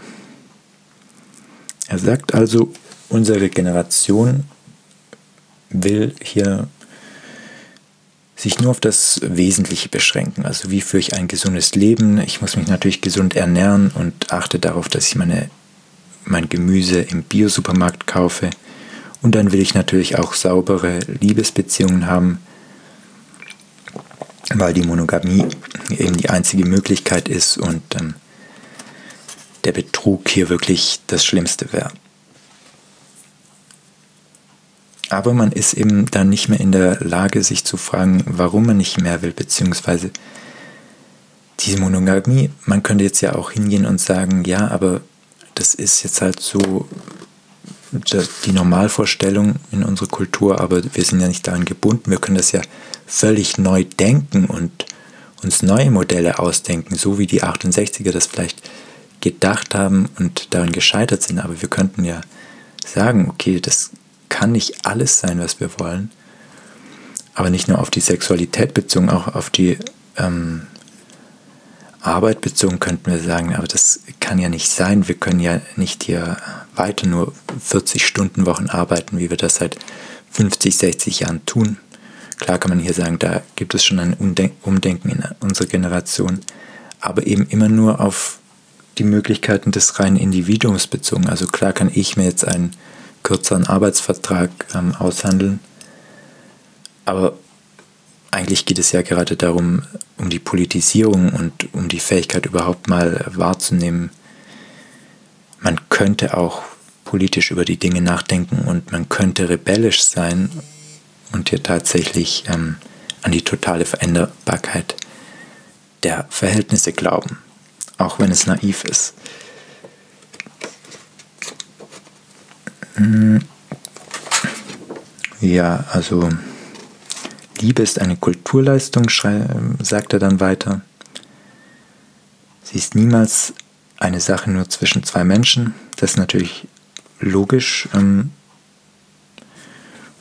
Er sagt also, unsere Generation will hier sich nur auf das Wesentliche beschränken. Also wie führe ich ein gesundes Leben? Ich muss mich natürlich gesund ernähren und achte darauf, dass ich meine, mein Gemüse im Biosupermarkt kaufe. Und dann will ich natürlich auch saubere Liebesbeziehungen haben, weil die Monogamie eben die einzige Möglichkeit ist und ähm, der Betrug hier wirklich das Schlimmste wäre. Aber man ist eben dann nicht mehr in der Lage, sich zu fragen, warum man nicht mehr will, beziehungsweise diese Monogamie, man könnte jetzt ja auch hingehen und sagen, ja, aber das ist jetzt halt so die Normalvorstellung in unserer Kultur, aber wir sind ja nicht daran gebunden, wir können das ja völlig neu denken und uns neue Modelle ausdenken, so wie die achtundsechziger das vielleicht gedacht haben und daran gescheitert sind, aber wir könnten ja sagen, okay, das kann nicht alles sein, was wir wollen, aber nicht nur auf die Sexualität bezogen, auch auf die ähm, Arbeit bezogen könnten wir sagen, aber das kann ja nicht sein, wir können ja nicht hier weiter nur vierzig Stunden Wochen arbeiten, wie wir das seit fünfzig, sechzig Jahren tun. Klar kann man hier sagen, da gibt es schon ein Umdenken in unserer Generation, aber eben immer nur auf die Möglichkeiten des reinen Individuums bezogen. Also klar kann ich mir jetzt einen kürzeren Arbeitsvertrag ähm, aushandeln, aber eigentlich geht es ja gerade darum, um die Politisierung und um die Fähigkeit überhaupt mal wahrzunehmen, man könnte auch politisch über die Dinge nachdenken und man könnte rebellisch sein und hier tatsächlich ähm, an die totale Veränderbarkeit der Verhältnisse glauben, auch wenn es naiv ist. Ja, also Liebe ist eine Kulturleistung, sagt er dann weiter. Sie ist niemals eine Sache nur zwischen zwei Menschen. Das ist natürlich logisch. Ähm,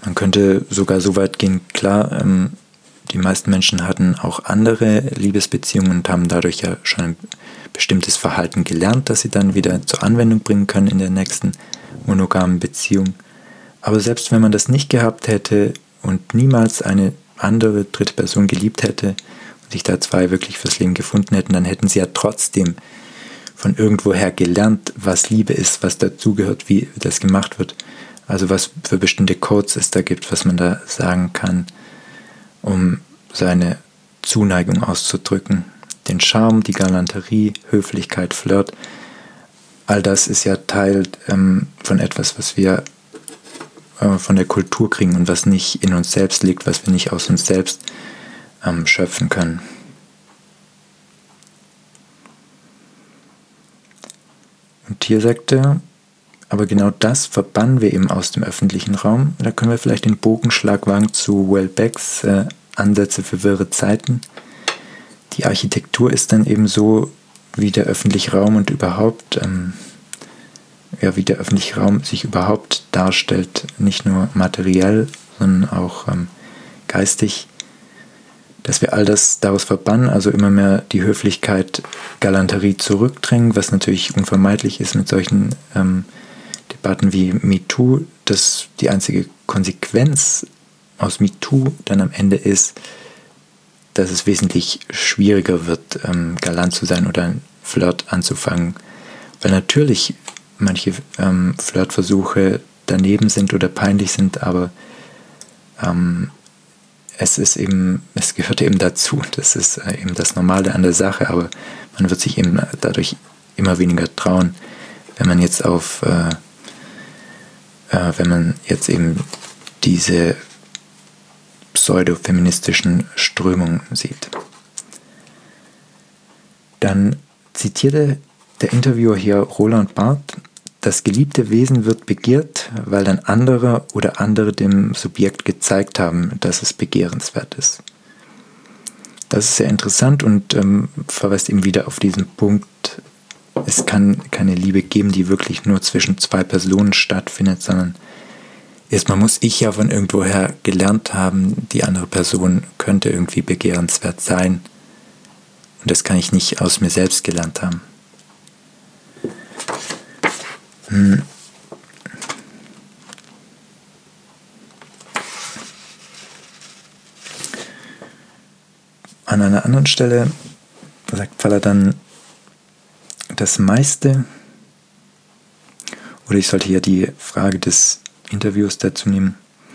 Man könnte sogar so weit gehen, klar, ähm, die meisten Menschen hatten auch andere Liebesbeziehungen und haben dadurch ja schon ein bestimmtes Verhalten gelernt, das sie dann wieder zur Anwendung bringen können in der nächsten monogamen Beziehung. Aber selbst wenn man das nicht gehabt hätte und niemals eine andere dritte Person geliebt hätte und sich da zwei wirklich fürs Leben gefunden hätten, dann hätten sie ja trotzdem von irgendwoher gelernt, was Liebe ist, was dazugehört, wie das gemacht wird. Also was für bestimmte Codes es da gibt, was man da sagen kann, um seine Zuneigung auszudrücken. Den Charme, die Galanterie, Höflichkeit, Flirt, all das ist ja Teil ähm, von etwas, was wir äh, von der Kultur kriegen und was nicht in uns selbst liegt, was wir nicht aus uns selbst ähm, schöpfen können. Und hier sagt er, aber genau das verbannen wir eben aus dem öffentlichen Raum. Da können wir vielleicht den Bogenschlag wagen zu Welbecks äh, Ansätze für wirre Zeiten. Die Architektur ist dann eben so, wie der öffentliche Raum und überhaupt, ähm, ja, wie der öffentliche Raum sich überhaupt darstellt, nicht nur materiell, sondern auch ähm, geistig, dass wir all das daraus verbannen, also immer mehr die Höflichkeit, Galanterie zurückdrängen, was natürlich unvermeidlich ist mit solchen ähm, Debatten wie MeToo, dass die einzige Konsequenz aus MeToo dann am Ende ist, dass es wesentlich schwieriger wird, ähm, galant zu sein oder ein Flirt anzufangen. Weil natürlich manche ähm, Flirtversuche daneben sind oder peinlich sind, aber ähm, es ist eben, es gehört eben dazu. Das ist äh, eben das Normale an der Sache, aber man wird sich eben dadurch immer weniger trauen, wenn man jetzt auf äh, äh, wenn man jetzt eben diese pseudo-feministischen Strömungen sieht. Dann zitierte der Interviewer hier Roland Barthes: Das geliebte Wesen wird begehrt, weil ein anderer oder andere dem Subjekt gezeigt haben, dass es begehrenswert ist. Das ist sehr interessant und ähm, verweist eben wieder auf diesen Punkt, es kann keine Liebe geben, die wirklich nur zwischen zwei Personen stattfindet, sondern erstmal muss ich ja von irgendwoher gelernt haben, die andere Person könnte irgendwie begehrenswert sein. Und das kann ich nicht aus mir selbst gelernt haben. Hm. An einer anderen Stelle sagt Faller dann, das meiste, oder ich sollte hier die Frage des Interviews dazu nehmen,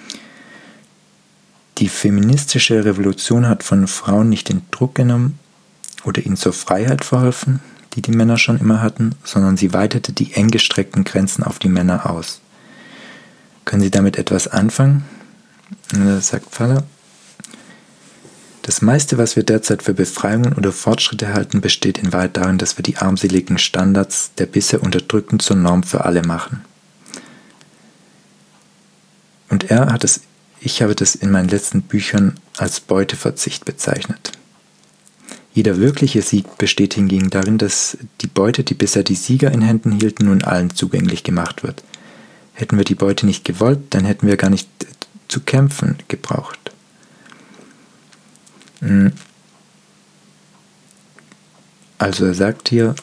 die feministische Revolution hat von Frauen nicht den Druck genommen oder ihnen zur Freiheit verholfen, die die Männer schon immer hatten, sondern sie weitete die eng gestreckten Grenzen auf die Männer aus. Können Sie damit etwas anfangen? Das sagt Faller. Das meiste, was wir derzeit für Befreiungen oder Fortschritte halten, besteht in Wahrheit darin, dass wir die armseligen Standards der bisher Unterdrückten zur Norm für alle machen. Und er hat es, ich habe das in meinen letzten Büchern als Beuteverzicht bezeichnet. Jeder wirkliche Sieg besteht hingegen darin, dass die Beute, die bisher die Sieger in Händen hielten, nun allen zugänglich gemacht wird. Hätten wir die Beute nicht gewollt, dann hätten wir gar nicht zu kämpfen gebraucht. Also er sagt hier,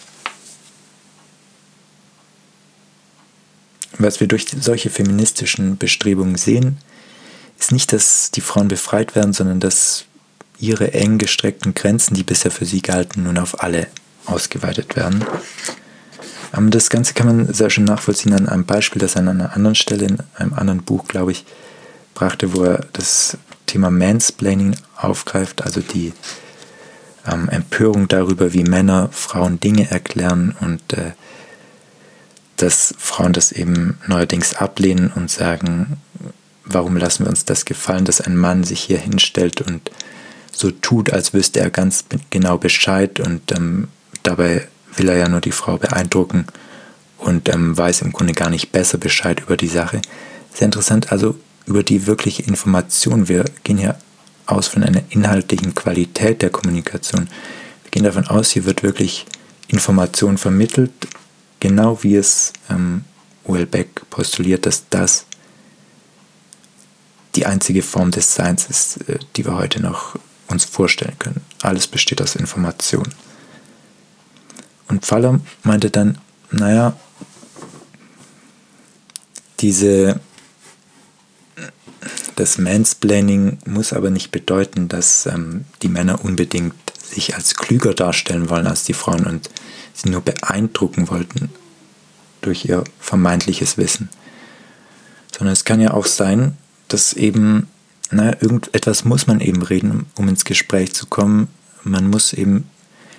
was wir durch solche feministischen Bestrebungen sehen, ist nicht, dass die Frauen befreit werden, sondern dass ihre eng gestreckten Grenzen, die bisher für sie galten, nun auf alle ausgeweitet werden. Aber das Ganze kann man sehr schön nachvollziehen an einem Beispiel, das er an einer anderen Stelle in einem anderen Buch, glaube ich, brachte, wo er das Thema Mansplaining aufgreift, also die ähm, Empörung darüber, wie Männer Frauen Dinge erklären und äh, dass Frauen das eben neuerdings ablehnen und sagen, warum lassen wir uns das gefallen, dass ein Mann sich hier hinstellt und so tut, als wüsste er ganz genau Bescheid und ähm, dabei will er ja nur die Frau beeindrucken und ähm, weiß im Grunde gar nicht besser Bescheid über die Sache. Sehr interessant, also über die wirkliche Information. Wir gehen hier aus von einer inhaltlichen Qualität der Kommunikation. Wir gehen davon aus, hier wird wirklich Information vermittelt, genau wie es ähm, Welbeck postuliert, dass das die einzige Form des Seins ist, die wir heute noch uns vorstellen können. Alles besteht aus Information. Und Pfaller meinte dann, naja, diese, das Mansplaining muss aber nicht bedeuten, dass ähm, die Männer unbedingt sich als klüger darstellen wollen als die Frauen und sie nur beeindrucken wollten durch ihr vermeintliches Wissen. Sondern es kann ja auch sein, dass eben, naja, irgendetwas muss man eben reden, um ins Gespräch zu kommen. Man muss eben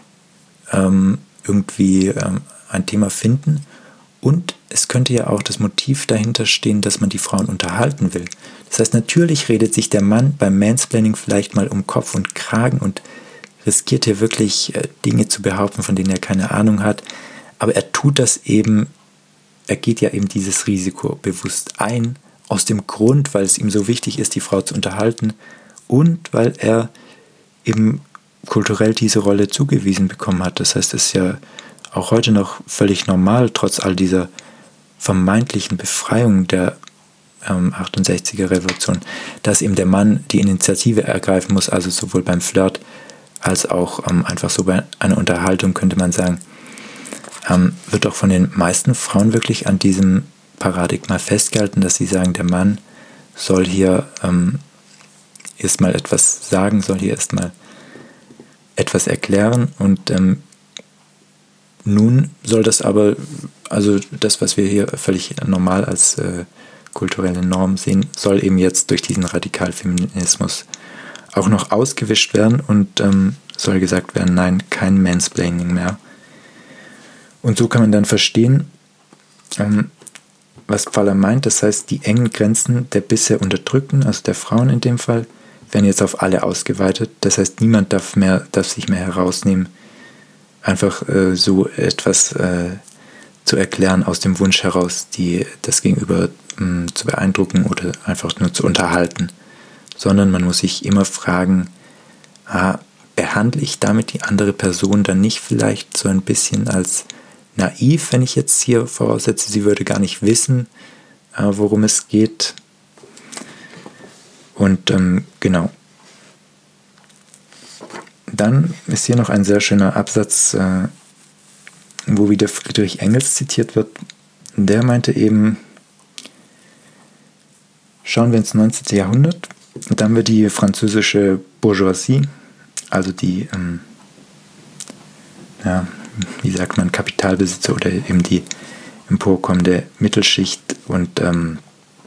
ähm, irgendwie ähm, ein Thema finden. Und es könnte ja auch das Motiv dahinter stehen, dass man die Frauen unterhalten will. Das heißt, natürlich redet sich der Mann beim Mansplaining vielleicht mal um Kopf und Kragen und riskiert hier wirklich äh, Dinge zu behaupten, von denen er keine Ahnung hat. Aber er tut das eben, er geht ja eben dieses Risiko bewusst ein, aus dem Grund, weil es ihm so wichtig ist, die Frau zu unterhalten und weil er eben kulturell diese Rolle zugewiesen bekommen hat. Das heißt, es ist ja auch heute noch völlig normal, trotz all dieser vermeintlichen Befreiung der ähm, achtundsechziger Revolution, dass eben der Mann die Initiative ergreifen muss, also sowohl beim Flirt als auch ähm, einfach so bei einer Unterhaltung, könnte man sagen, ähm, wird auch von den meisten Frauen wirklich an diesem Paradigma festgehalten, dass sie sagen, der Mann soll hier ähm, erstmal etwas sagen, soll hier erstmal etwas erklären und ähm, nun soll das aber, also das, was wir hier völlig normal als äh, kulturelle Norm sehen, soll eben jetzt durch diesen Radikalfeminismus auch noch ausgewischt werden und ähm, soll gesagt werden, nein, kein Mansplaining mehr. Und so kann man dann verstehen, ähm, was Pfaller meint, das heißt, die engen Grenzen der bisher Unterdrückten, also der Frauen in dem Fall, werden jetzt auf alle ausgeweitet. Das heißt, niemand darf, mehr, darf sich mehr herausnehmen, einfach äh, so etwas äh, zu erklären aus dem Wunsch heraus, die, das Gegenüber mh, zu beeindrucken oder einfach nur zu unterhalten. Sondern man muss sich immer fragen, ah, behandle ich damit die andere Person dann nicht vielleicht so ein bisschen als naiv, wenn ich jetzt hier voraussetze, sie würde gar nicht wissen, äh, worum es geht. Und ähm, genau. Dann ist hier noch ein sehr schöner Absatz, äh, wo wieder Friedrich Engels zitiert wird. Der meinte eben, schauen wir ins neunzehnten Jahrhundert, da haben wir die französische Bourgeoisie, also die, ähm, ja, wie sagt man, Kapitalbesitzer oder eben die emporkommende Mittelschicht. Und ähm,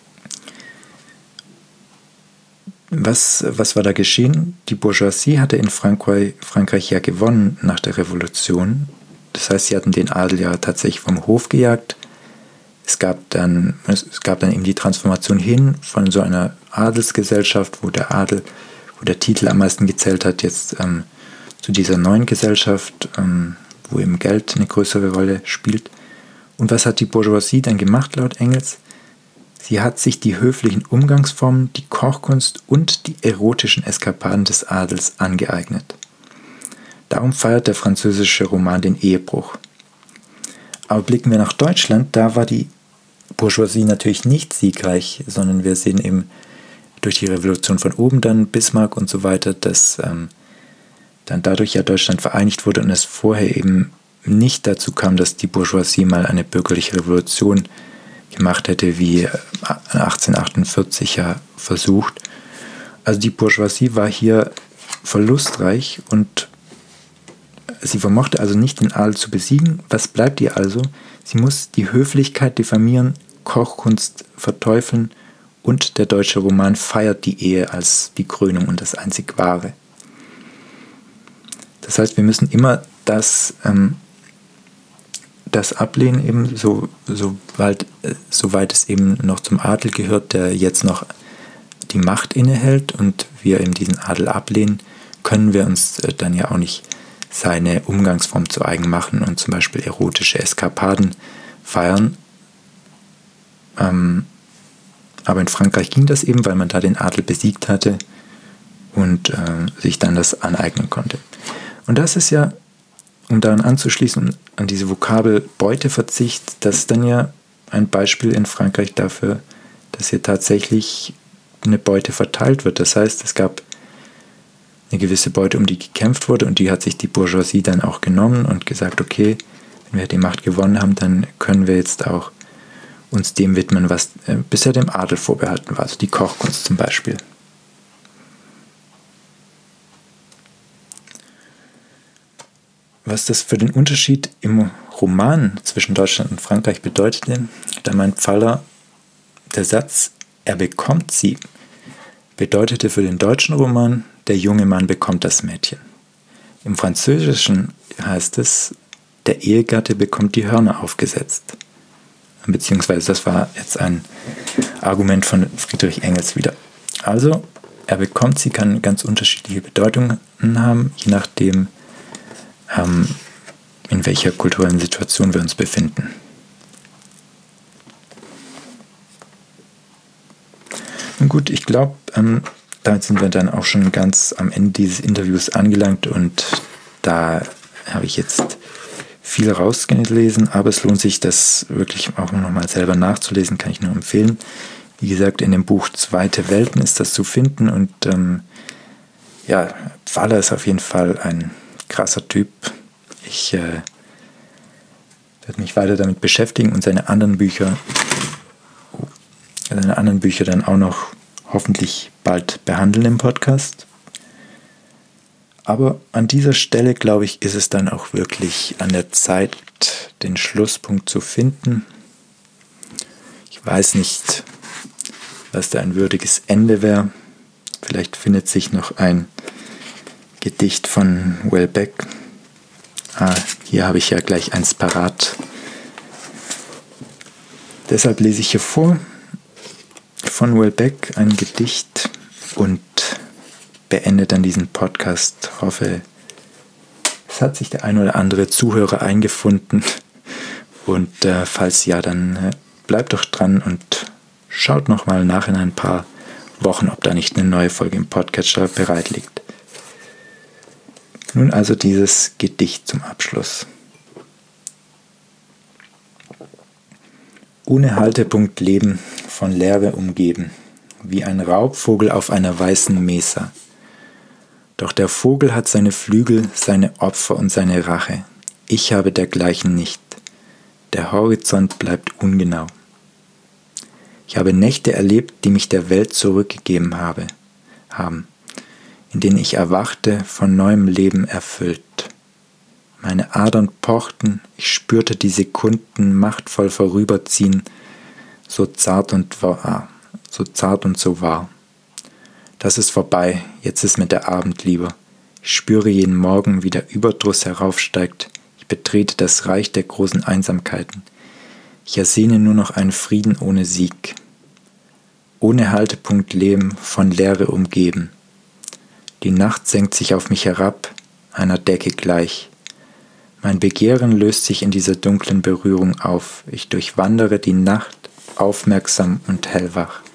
was, was war da geschehen? Die Bourgeoisie hatte in Frankreich, Frankreich ja gewonnen nach der Revolution. Das heißt, sie hatten den Adel ja tatsächlich vom Hof gejagt. Es gab dann, es gab dann eben die Transformation hin von so einer Adelsgesellschaft, wo der Adel, wo der Titel am meisten gezählt hat, jetzt ähm, zu dieser neuen Gesellschaft, ähm, wo eben Geld eine größere Rolle spielt. Und was hat die Bourgeoisie dann gemacht, laut Engels? Sie hat sich die höflichen Umgangsformen, die Kochkunst und die erotischen Eskapaden des Adels angeeignet. Darum feiert der französische Roman den Ehebruch. Aber blicken wir nach Deutschland, da war die Bourgeoisie natürlich nicht siegreich, sondern wir sehen eben durch die Revolution von oben dann Bismarck und so weiter, dass ähm, dann dadurch ja Deutschland vereinigt wurde und es vorher eben nicht dazu kam, dass die Bourgeoisie mal eine bürgerliche Revolution gemacht hätte, wie achtzehnhundertachtundvierzig ja versucht. Also die Bourgeoisie war hier verlustreich und sie vermochte also nicht den Adel zu besiegen. Was bleibt ihr also? Sie muss die Höflichkeit diffamieren, Kochkunst verteufeln und der deutsche Roman feiert die Ehe als die Krönung und das einzig Wahre. Das heißt, wir müssen immer das, ähm, das ablehnen, eben so, soweit, äh, soweit es eben noch zum Adel gehört, der jetzt noch die Macht innehält und wir eben diesen Adel ablehnen, können wir uns äh, dann ja auch nicht seine Umgangsform zu eigen machen und zum Beispiel erotische Eskapaden feiern. Ähm, aber in Frankreich ging das eben, weil man da den Adel besiegt hatte und äh, sich dann das aneignen konnte. Und das ist ja, um daran anzuschließen, an diese Vokabel Beuteverzicht, das ist dann ja ein Beispiel in Frankreich dafür, dass hier tatsächlich eine Beute verteilt wird. Das heißt, es gab eine gewisse Beute, um die gekämpft wurde, und die hat sich die Bourgeoisie dann auch genommen und gesagt, okay, wenn wir die Macht gewonnen haben, dann können wir jetzt auch uns dem widmen, was äh, bisher dem Adel vorbehalten war, also die Kochkunst zum Beispiel. Was das für den Unterschied im Roman zwischen Deutschland und Frankreich bedeutete, da meint Pfaller, der Satz, er bekommt sie, bedeutete für den deutschen Roman, der junge Mann bekommt das Mädchen. Im Französischen heißt es, der Ehegatte bekommt die Hörner aufgesetzt. Beziehungsweise das war jetzt ein Argument von Friedrich Engels wieder. Also, er bekommt sie, kann ganz unterschiedliche Bedeutungen haben, je nachdem, ähm, in welcher kulturellen Situation wir uns befinden. Nun gut, ich glaube, ähm, damit sind wir dann auch schon ganz am Ende dieses Interviews angelangt, und da habe ich jetzt viel rausgelesen, aber es lohnt sich, das wirklich auch nochmal selber nachzulesen, kann ich nur empfehlen. Wie gesagt, in dem Buch Zweite Welten ist das zu finden, und ähm, ja, Pfaller ist auf jeden Fall ein krasser Typ. Ich äh, werde mich weiter damit beschäftigen und seine anderen Bücher, seine anderen Bücher dann auch noch hoffentlich bald behandeln im Podcast. Aber an dieser Stelle, glaube ich, ist es dann auch wirklich an der Zeit, den Schlusspunkt zu finden. Ich weiß nicht, was da ein würdiges Ende wäre. Vielleicht findet sich noch ein Gedicht von Houellebecq. Ah, hier habe ich ja gleich eins parat. Deshalb lese ich hier vor von Houellebecq ein Gedicht und beende dann diesen Podcast. Hoffe, es hat sich der ein oder andere Zuhörer eingefunden. Und äh, falls ja, dann äh, bleibt doch dran und schaut nochmal nach in ein paar Wochen, ob da nicht eine neue Folge im Podcatcher bereit liegt. Nun also dieses Gedicht zum Abschluss. Ohne Haltepunkt leben, von Leere umgeben, wie ein Raubvogel auf einer weißen Mesa. Doch der Vogel hat seine Flügel, seine Opfer und seine Rache. Ich habe dergleichen nicht. Der Horizont bleibt ungenau. Ich habe Nächte erlebt, die mich der Welt zurückgegeben habe, haben, in denen ich erwachte, von neuem Leben erfüllt. Meine Adern pochten, ich spürte die Sekunden machtvoll vorüberziehen, so zart und wahr, so zart und so wahr. Das ist vorbei, jetzt ist mir der Abend lieber. Ich spüre jeden Morgen, wie der Überdruss heraufsteigt. Ich betrete das Reich der großen Einsamkeiten. Ich ersehne nur noch einen Frieden ohne Sieg. Ohne Haltepunkt leben, von Leere umgeben. Die Nacht senkt sich auf mich herab, einer Decke gleich. Mein Begehren löst sich in dieser dunklen Berührung auf. Ich durchwandere die Nacht, aufmerksam und hellwach.